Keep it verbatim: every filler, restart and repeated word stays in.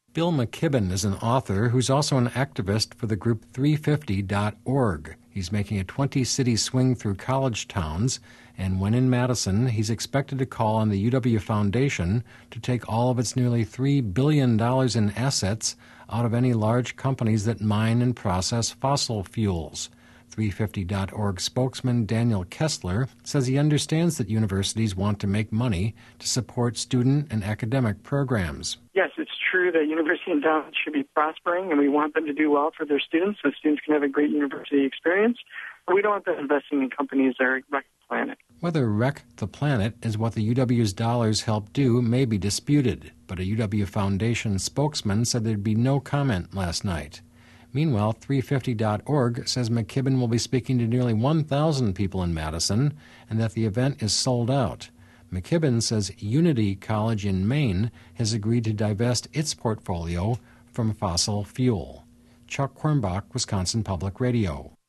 Bill McKibben is an author who's also an activist for the group three fifty dot org. He's making a twenty-city swing through college towns, and when in Madison, he's expected to call on the U W Foundation to take all of its nearly three billion dollars in assets out of any large companies that mine and process fossil fuels. three fifty dot org spokesman Daniel Kessler says he understands that universities want to make money to support student and academic programs. Yes, it's true that university endowments should be prospering, and we want them to do well for their students so students can have a great university experience. But we don't want them investing in companies that wreck the planet. Whether wreck the planet is what the U W's dollars help do may be disputed, but a U W Foundation spokesman said there'd be no comment last night. Meanwhile, three fifty dot org says McKibben will be speaking to nearly one thousand people in Madison and that the event is sold out. McKibben says Unity College in Maine has agreed to divest its portfolio from fossil fuel. Chuck Quirmbach, Wisconsin Public Radio.